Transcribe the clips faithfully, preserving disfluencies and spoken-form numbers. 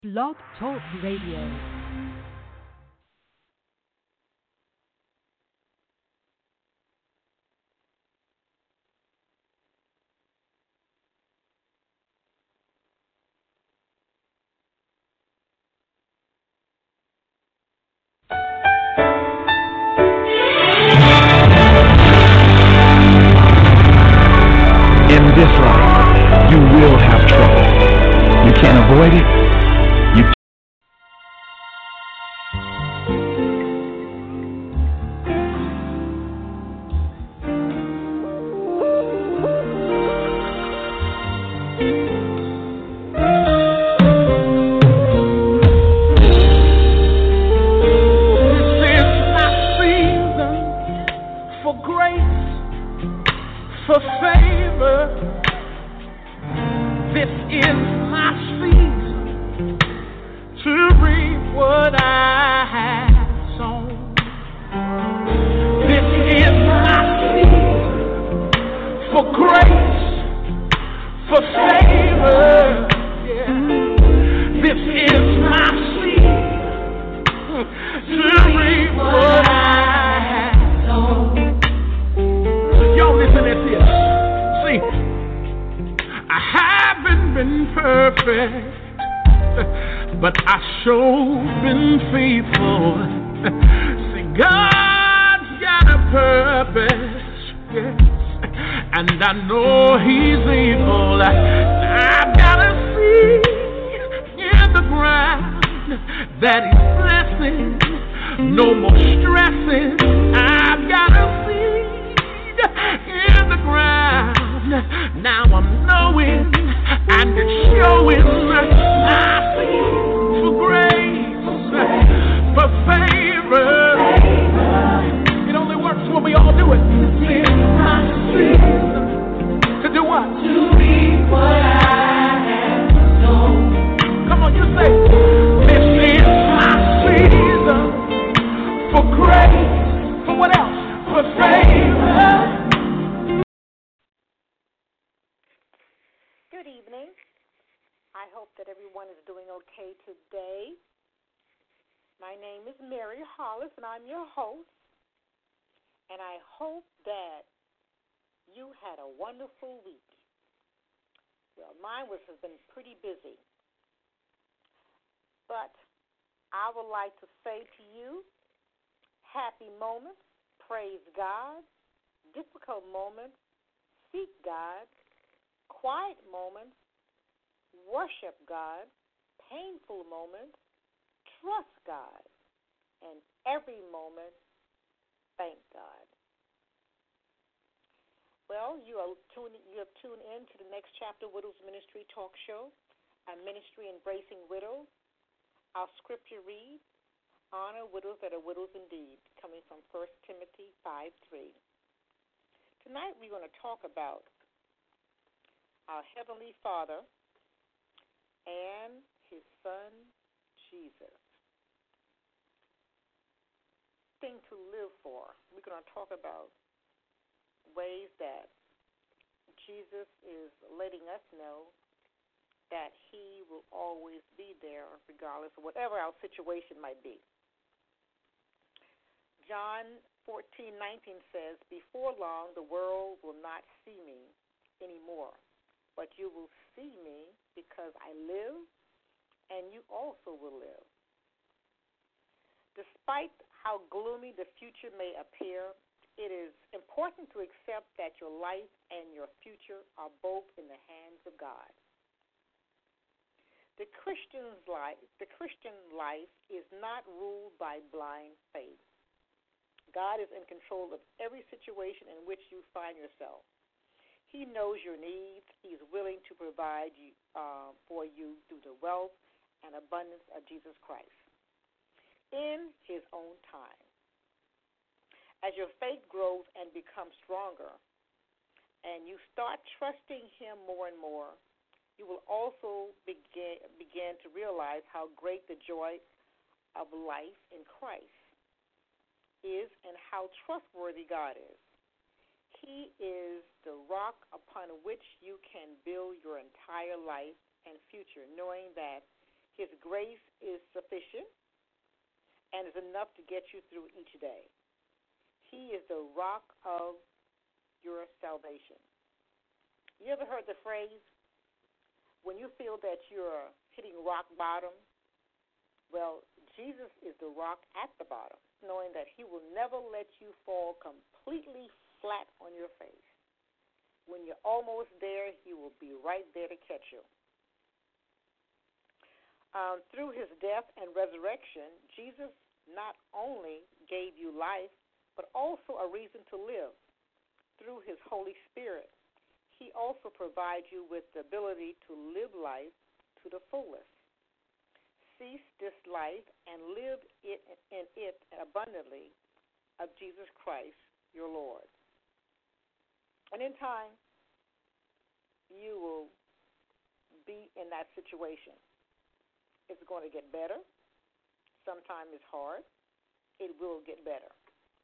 Blog Talk Radio. In this life, you will have trouble. You can't avoid it. You His grace is sufficient and is enough to get you through each day. He is the rock of your salvation. You ever heard the phrase, when you feel that you're hitting rock bottom? Well, Jesus is the rock at the bottom, knowing that He will never let you fall completely flat on your face. When you're almost there, He will be right there to catch you. Um, through His death and resurrection, Jesus not only gave you life, but also a reason to live. Through His Holy Spirit, He also provides you with the ability to live life to the fullest. Cease this life and live it in it abundantly of Jesus Christ, your Lord. And in time, you will be in that situation. It's going to get better. Sometimes it's hard. It will get better.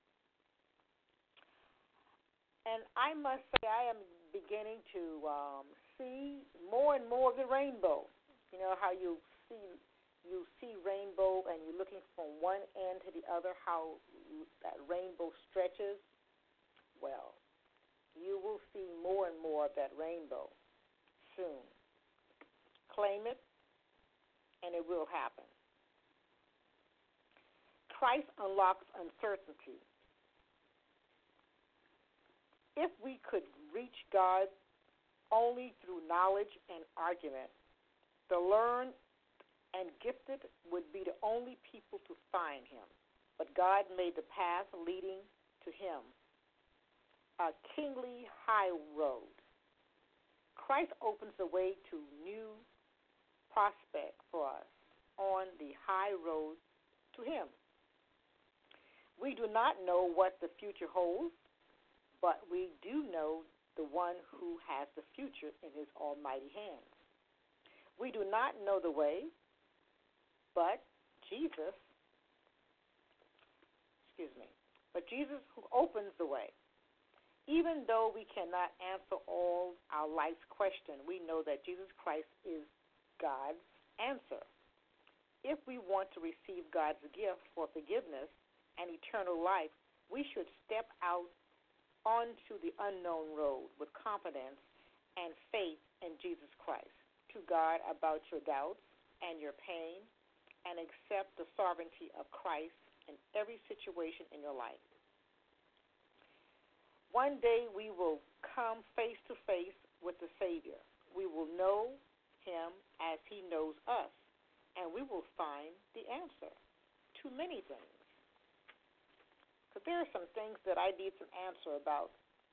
And I must say, I am beginning to um, see more and more of the rainbow. You know how you see you see rainbow and you're looking from one end to the other, how that rainbow stretches? Well, you will see more and more of that rainbow soon. Claim it, and it will happen. Christ unlocks uncertainty. If we could reach God only through knowledge and argument, the learned and gifted would be the only people to find Him. But God made the path leading to Him a kingly high road. Christ opens the way to new prospect for us on the high road to Him. We do not know what the future holds, but we do know the one who has the future in His almighty hands. We do not know the way, but Jesus, excuse me, but Jesus who opens the way. Even though we cannot answer all our life's questions, we know that Jesus Christ is God's answer. If we want to receive God's gift for forgiveness and eternal life, we should step out onto the unknown road with confidence and faith in Jesus Christ. To God about your doubts and your pain, and accept the sovereignty of Christ in every situation in your life. One day we will come face to face with the Savior. We will know Him as He knows us, and we will find the answer to many things. Because there are some things that I need some answer about,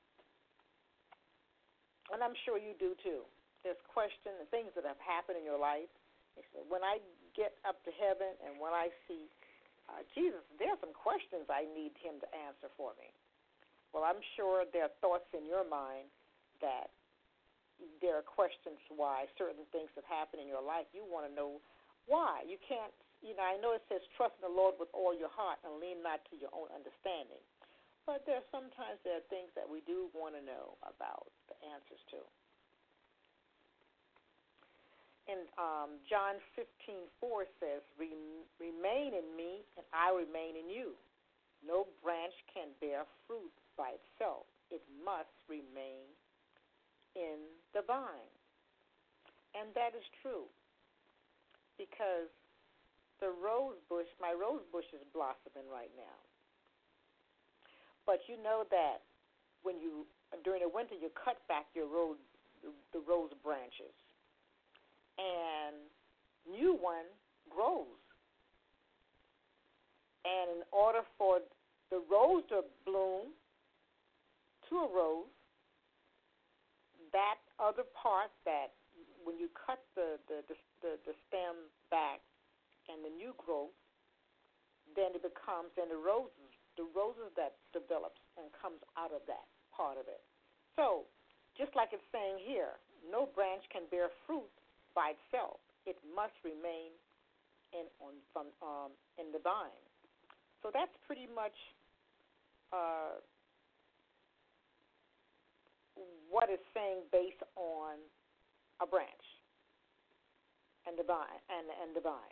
and I'm sure you do too. There's questions and things that have happened in your life. When I get up to heaven and when I see uh, Jesus, there are some questions I need Him to answer for me. Well, I'm sure there are thoughts in your mind that there are questions why certain things have happened in your life. You want to know why. You can't, you know, I know it says trust in the Lord with all your heart and lean not to your own understanding. But there are sometimes there are things that we do want to know about the answers to. In um, John fifteen four says, remain in me and I remain in you. No branch can bear fruit by itself. It must remain in the vine. And that is true, because the rose bush, my rose bush is blossoming right now. But you know that when you, during the winter, you cut back your rose, the, the rose branches, and new one grows. And in order for the rose to bloom to a rose, that other part that when you cut the, the, the, the, the stem back and the new growth, then it becomes, then the roses, the roses that develops and comes out of that part of it. So, just like it's saying here, no branch can bear fruit by itself. It must remain in on from um, in the vine. So that's pretty much uh, what it's saying based on a branch. and divine and, and divine.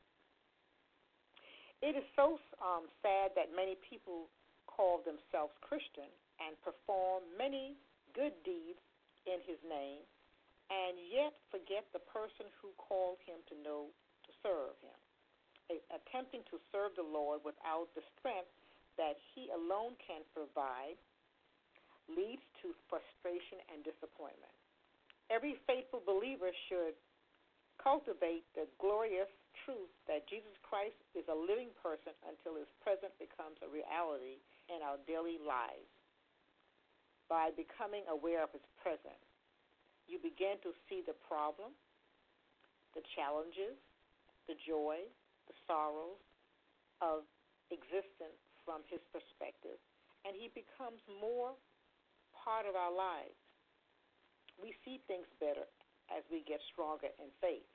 It is so um, sad that many people call themselves Christian and perform many good deeds in his name, and yet forget the person who called him to know to serve him. A, attempting to serve the Lord without the strength that he alone can provide leads to frustration and disappointment. Every faithful believer should cultivate the glorious truth that Jesus Christ is a living person until his presence becomes a reality in our daily lives. By becoming aware of his presence, you begin to see the problem, the challenges, the joy, the sorrows of existence from his perspective, and he becomes more part of our lives. We see things better as we get stronger in faith.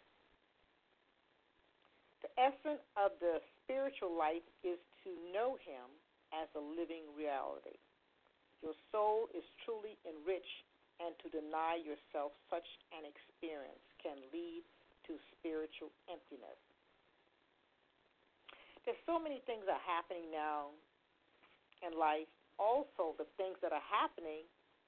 The essence of the spiritual life is to know him as a living reality. Your soul is truly enriched, and to deny yourself such an experience can lead to spiritual emptiness. There's so many things that are happening now in life. Also, the things that are happening,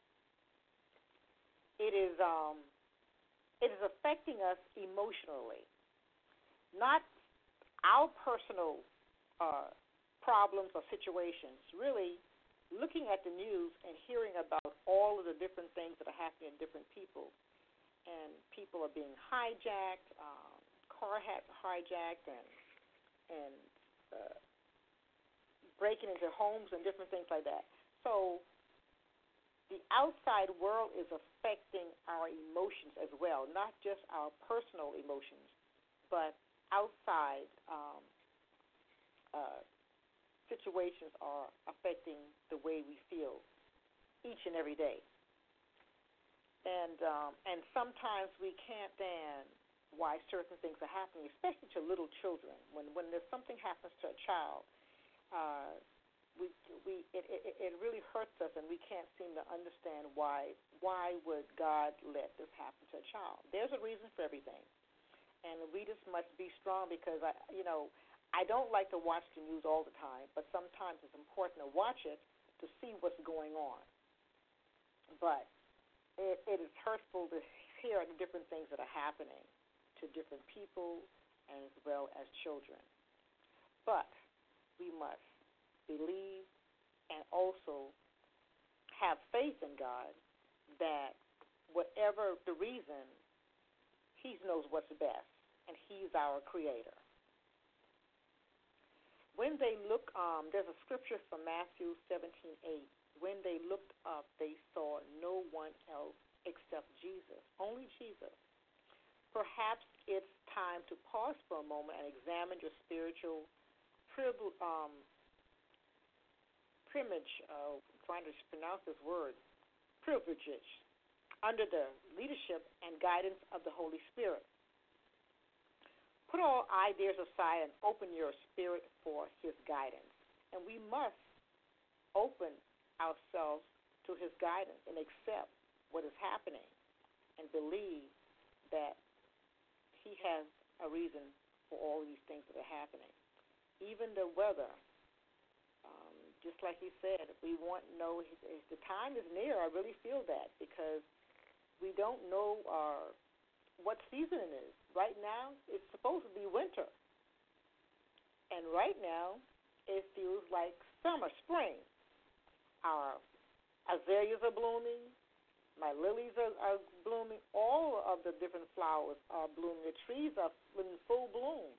it is um, it is affecting us emotionally. Not our personal uh, problems or situations. Really, looking at the news and hearing about all of the different things that are happening to different people, and people are being hijacked, um, car ha- hijacked, and and uh, breaking into homes and different things like that. So the outside world is affecting our emotions as well, not just our personal emotions, but outside um, uh, situations are affecting the way we feel each and every day. And um, and sometimes we can't stand why certain things are happening, especially to little children. When when there's something happens to a child, uh, we we it, it it really hurts us, and we can't seem to understand why why would God let this happen to a child. There's a reason for everything, and we just must be strong, because I you know. I don't like to watch the news all the time, but sometimes it's important to watch it to see what's going on. But it, it is hurtful to hear the different things that are happening to different people and as well as children. But we must believe and also have faith in God that whatever the reason, he knows what's best, and he's our creator. When they look, um, there's a scripture from Matthew seventeen eight. When they looked up, they saw no one else except Jesus, only Jesus. Perhaps it's time to pause for a moment and examine your spiritual privilege, um, privilege, uh, I'm trying to pronounce this word, privileges, under the leadership and guidance of the Holy Spirit. Put all ideas aside and open your spirit for his guidance. And we must open ourselves to his guidance and accept what is happening and believe that he has a reason for all these things that are happening. Even the weather, um, just like he said, if we want to know if the time is near, I really feel that, because we don't know our what season it is. Right now, it's supposed to be winter. And right now, it feels like summer, spring. Our azaleas are blooming. My lilies are, are blooming. All of the different flowers are blooming. The trees are in full bloom.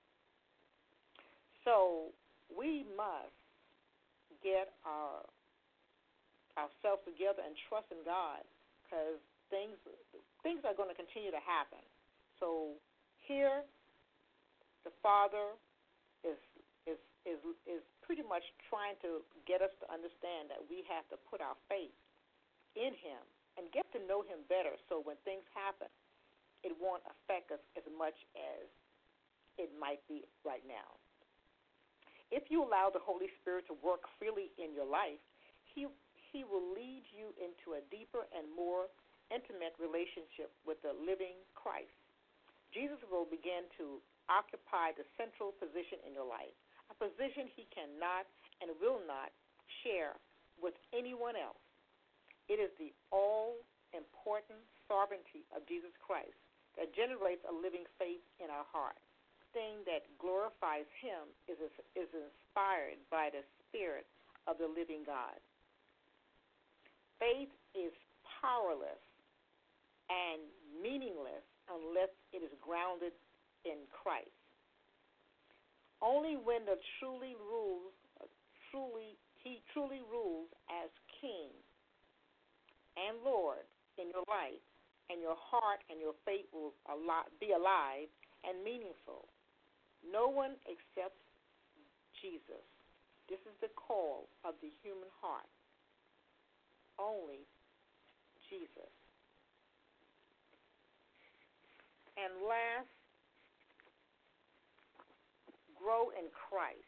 So we must get our ourselves together and trust in God, because things things are going to continue to happen. So here, the Father is is is is pretty much trying to get us to understand that we have to put our faith in him and get to know him better, so when things happen, it won't affect us as much as it might be right now. If you allow the Holy Spirit to work freely in your life, he he will lead you into a deeper and more intimate relationship with the living Christ. Jesus will begin to occupy the central position in your life, a position he cannot and will not share with anyone else. It is the all-important sovereignty of Jesus Christ that generates a living faith in our heart. The thing that glorifies him is, is inspired by the Spirit of the living God. Faith is powerless and meaningless unless it is grounded in Christ. Only when the truly rules, truly he truly rules as King and Lord in your life, and your heart and your faith will be alive and meaningful. No one accepts Jesus. This is the call of the human heart. Only Jesus. And last, grow in Christ.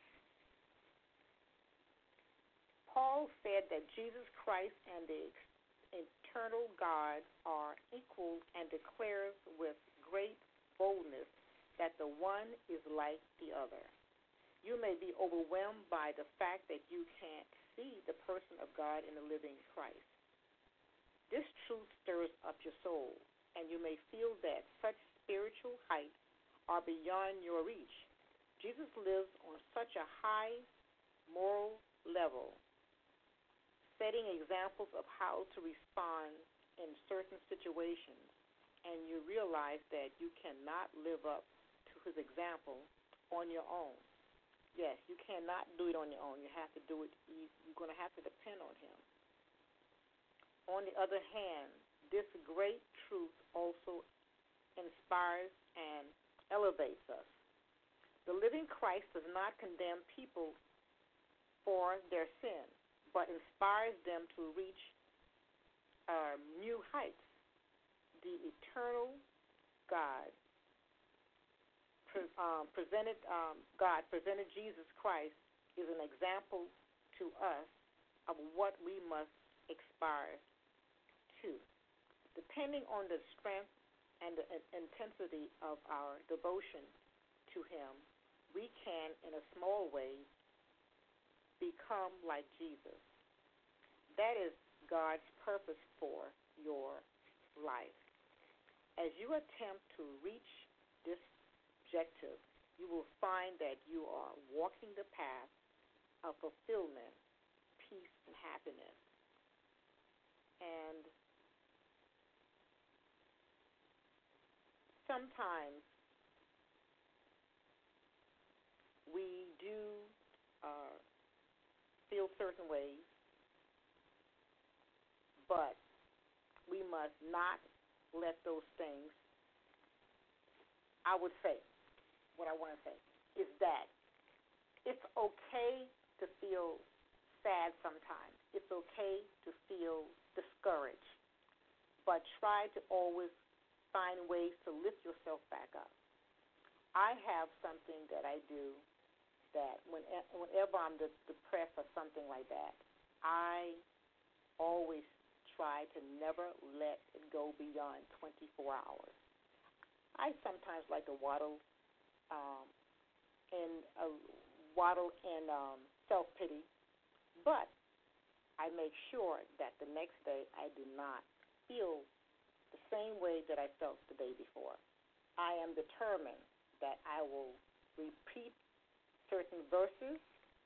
Paul said that Jesus Christ and the eternal God are equal and declares with great boldness that the one is like the other. You may be overwhelmed by the fact that you can't see the person of God in the living Christ. This truth stirs up your soul, and you may feel that such spiritual heights are beyond your reach. Jesus lives on such a high moral level, setting examples of how to respond in certain situations, and you realize that you cannot live up to his example on your own. Yes, you cannot do it on your own. You have to do it. You're going to have to depend on him. On the other hand, this great truth also inspires and elevates us. The living Christ does not condemn people for their sin, but inspires them to reach uh, new heights. The eternal God pre- um, presented um, God presented Jesus Christ is an example to us of what we must aspire to. Depending on the strength and the intensity of our devotion to him, we can, in a small way, become like Jesus. That is God's purpose for your life. As you attempt to reach this objective, you will find that you are walking the path of fulfillment, peace, and happiness. And sometimes we do uh, feel certain ways, but we must not let those things, I would say, what I want to say, is that it's okay to feel sad sometimes. It's okay to feel discouraged, but try to always find ways to lift yourself back up. I have something that I do that when, whenever I'm depressed or something like that, I always try to never let it go beyond twenty-four hours. I sometimes like to waddle um, in uh, waddle in um, self-pity, but I make sure that the next day I do not feel the same way that I felt the day before. I am determined that I will repeat certain verses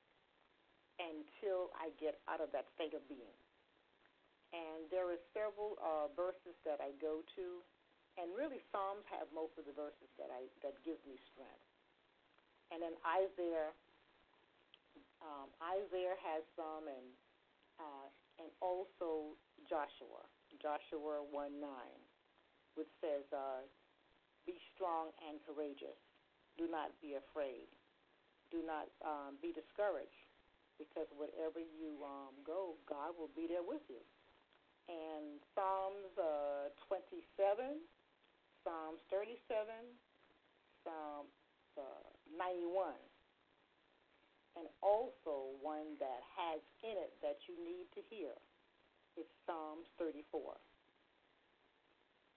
until I get out of that state of being. And there are several uh, verses that I go to, and really Psalms have most of the verses that I that gives me strength. And then Isaiah, um, Isaiah has some, and uh, and also Joshua, Joshua one nine, which says, uh, "Be strong and courageous. Do not be afraid. Do not um, be discouraged, because wherever you um, go, God will be there with you." And Psalms uh, twenty-seven, Psalms thirty-seven, Psalms uh, ninety-one, and also one that has in it that you need to hear. It's Psalms thirty-four.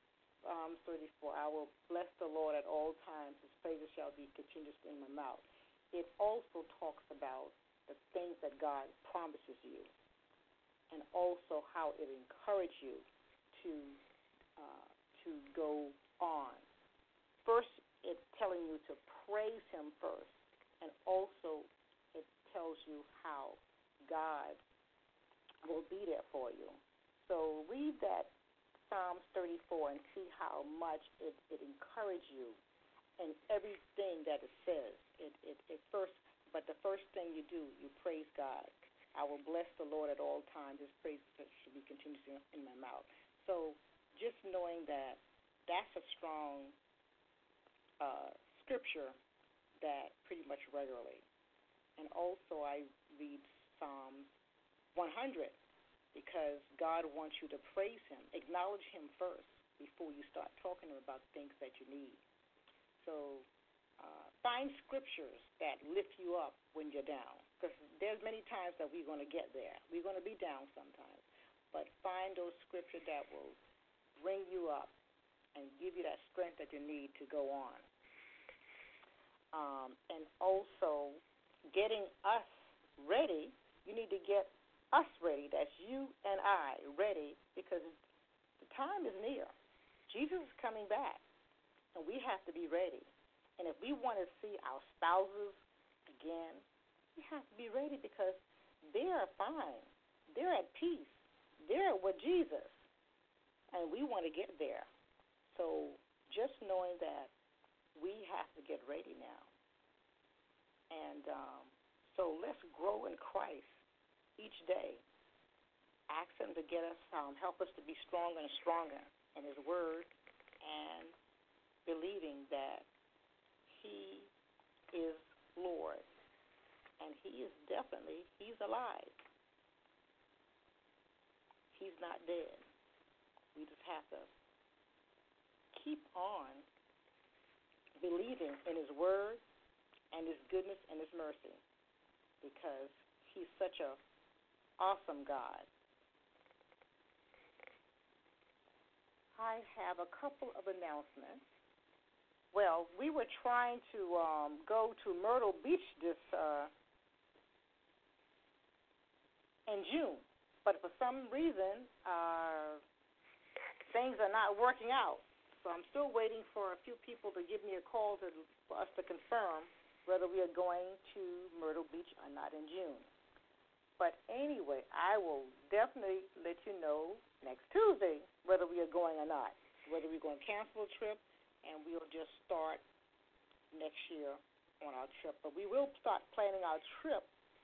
Psalms thirty-four, I will bless the Lord at all times. His praises shall be continuously in my mouth. It also talks about the things that God promises you and also how it encourages you to uh, to go on. First, it's telling you to praise him first, and also it tells you how God will be there for you. So read that Psalms thirty-four and see how much it, it encourages you in everything that it says. It, it, it first, but the first thing you do, you praise God. I will bless the Lord at all times. His praise should be continuously in my mouth. So just knowing that that's a strong uh, scripture that pretty much regularly. And also I read Psalms one hundred because God wants you to praise him. Acknowledge him first before you start talking about things that you need. So uh, find scriptures that lift you up when you're down, because there's many times that we're going to get there. We're going to be down sometimes. But find those scriptures that will bring you up and give you that strength that you need to go on. Um, and also getting us ready, you need to get us ready. That's you and I ready, because the time is near. Jesus is coming back, and we have to be ready. And if we want to see our spouses again, we have to be ready, because they are fine. They're at peace. They're with Jesus, and we want to get there. So just knowing that we have to get ready now. And um, so let's grow in Christ each day. Ask him to get us, um, help us to be stronger and stronger in his word, and believing that he is Lord. And he is definitely, he's alive. He's not dead. We just have to keep on believing in his word and his goodness and his mercy, because he's such a awesome God. I have a couple of announcements. Well, we were trying to um, go to Myrtle Beach this uh, in June, but for some reason, uh, things are not working out. So I'm still waiting for a few people to give me a call to, for us to confirm whether we are going to Myrtle Beach or not in June. But anyway, I will definitely let you know next Tuesday whether we are going or not, whether we're going to cancel a trip, and we'll just start next year on our trip. But we will start planning our trip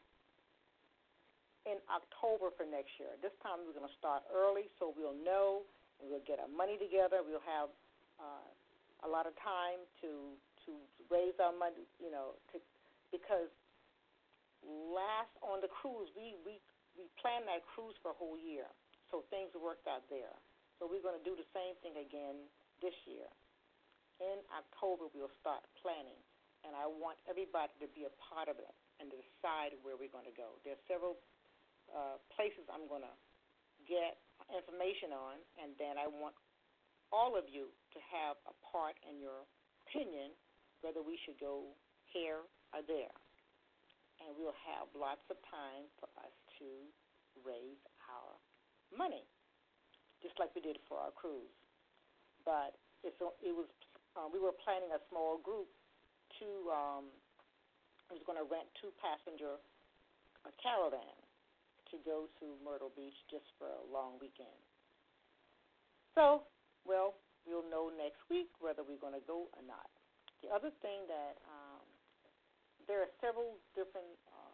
in October for next year. This time we're going to start early so we'll know, and we'll get our money together. We'll have uh, a lot of time to to raise our money, you know, to, because last on the cruise, we, we, we planned that cruise for a whole year, so things worked out there. So we're going to do the same thing again this year. In October, we'll start planning, and I want everybody to be a part of it and to decide where we're going to go. There are several uh, places I'm going to get information on, and then I want all of you to have a part in your opinion whether we should go here or there. And we'll have lots of time for us to raise our money, just like we did for our cruise. But it's, it was uh, we were planning a small group to, um, I was going to rent two passenger a caravan to go to Myrtle Beach just for a long weekend. So, well, we'll know next week whether we're going to go or not. The other thing that um, there are several different um,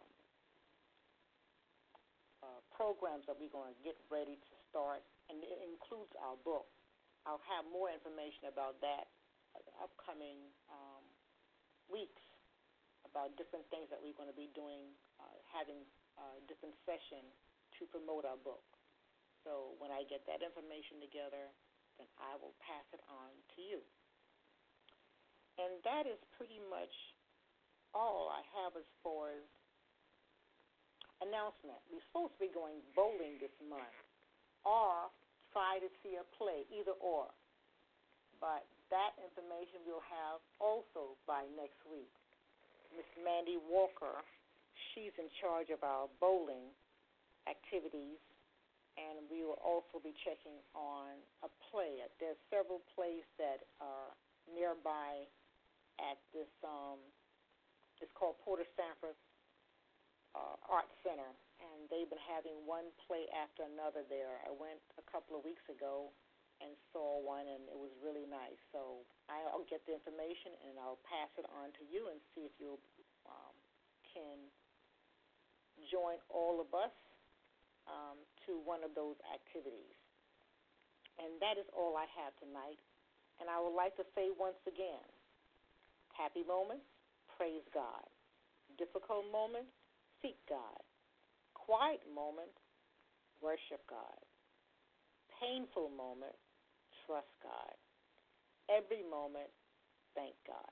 uh, programs that we're going to get ready to start, and it includes our book. I'll have more information about that in the upcoming um, weeks, about different things that we're going to be doing, uh, having uh, different sessions to promote our book. So when I get that information together, then I will pass it on to you. And that is pretty much all I have as far as announcement. We're supposed to be going bowling this month, or try to see a play, either or. but that information we'll have also by next week. Miss Mandy Walker, she's in charge of our bowling activities, and we will also be checking on a play. There's several plays that are nearby at this, um, it's called Porter Sanford uh, Art Center, and they've been having one play after another there. I went a couple of weeks ago and saw one, and it was really nice. So I'll get the information, and I'll pass it on to you and see if you um, can join all of us um, to one of those activities. And that is all I have tonight. And I would like to say once again, happy moments, praise God. Difficult moments, seek God. Quiet moment, worship God. Painful moment, trust God. Every moment, thank God.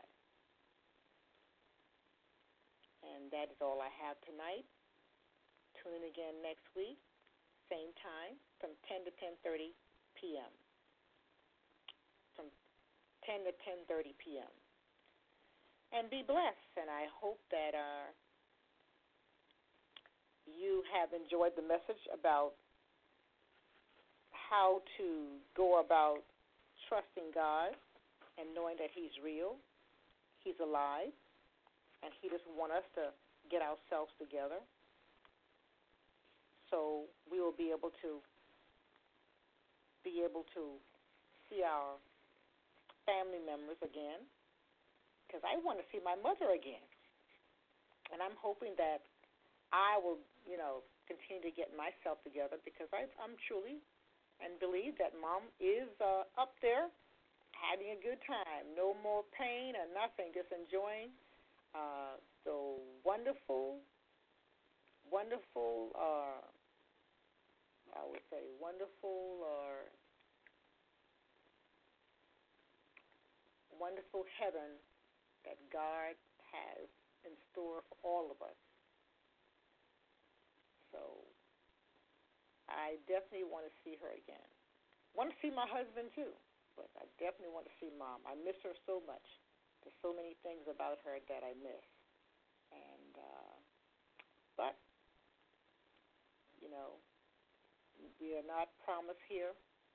And that is all I have tonight. Tune in again next week, same time, from ten to ten thirty p.m. From ten to ten thirty p.m. And be blessed. And I hope that uh, you have enjoyed the message about how to go about trusting God and knowing that He's real, He's alive, and He doesn't want us to get ourselves together. So we will be able to be able to see our family members again, because I want to see my mother again. And I'm hoping that I will, you know, continue to get myself together, because I, I'm truly and believe that Mom is uh, up there having a good time. No more pain or nothing, just enjoying uh, the wonderful, wonderful, uh, I would say wonderful or wonderful heaven that God has in store for all of us. So I definitely want to see her again. Want to see my husband too, but I definitely want to see Mom. I miss her so much. There's so many things about her that I miss. And uh, but you know, we are not promised here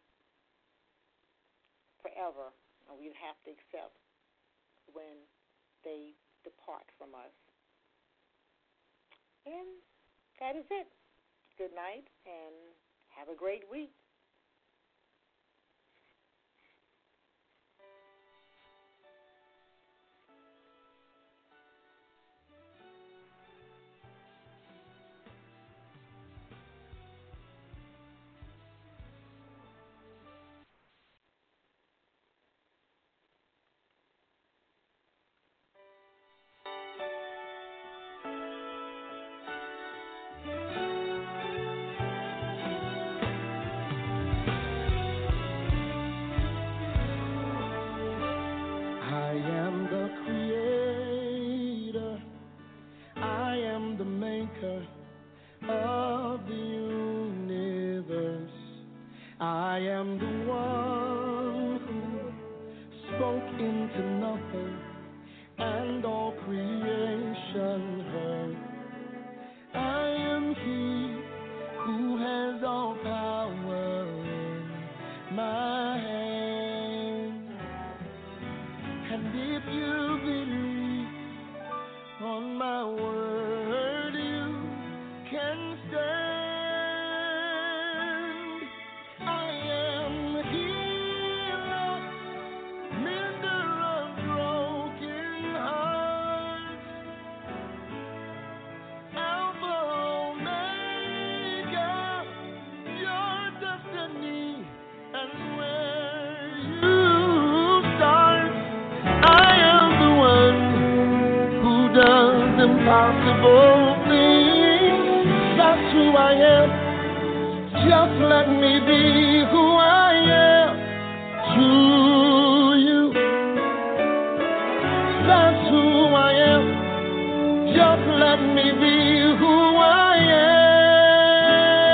forever, and we have to accept when they depart from us. And that is it. Good night, and have a great week. Impossible things, that's who I am. Just let me be who I am to you. That's who I am. Just let me be who I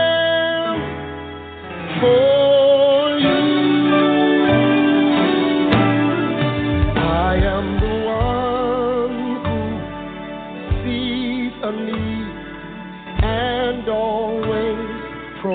am for you.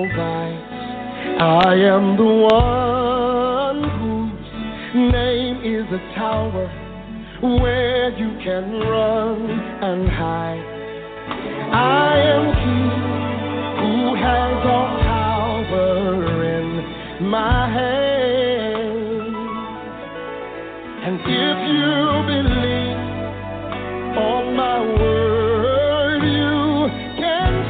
provides. I am the one whose name is a tower where you can run and hide. I am He who has all power in my hand. And if you believe on my word, you can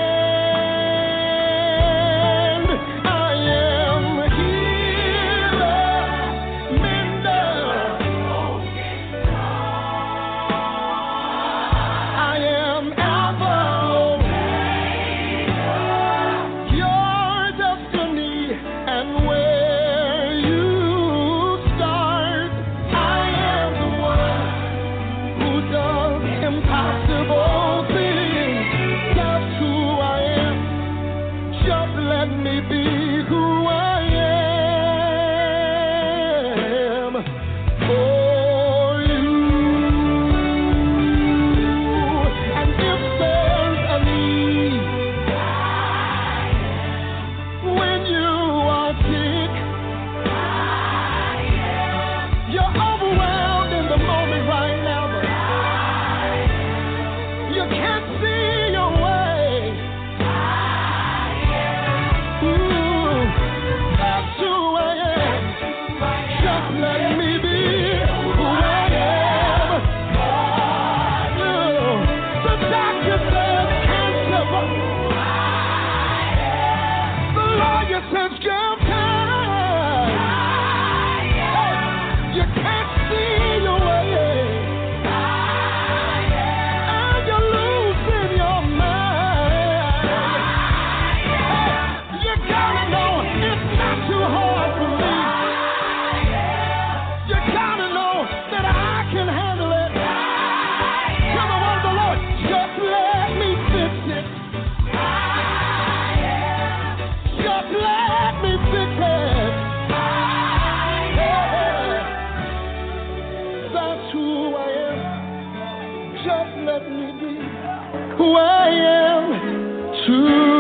stand. I am healer, mender. I am Alpha, your destiny and where you start. I am the one who does impossible things. That's who I am. Just let me be who I am for you. And if there's a need when you are sick, you're overwhelmed in the moment right now, but you can't see your way. Ooh, that's who I am. Just let me be who I am. Ooh, the doctor says cancer, but the lawyer says jail time. You can't see your way, and you're losing your mind. You gotta know it's not too hard for me. You gotta know that I can handle it. Tell the word of the Lord, just let me fix it. Just let me fix it. That's who I am. Just let me be who I am to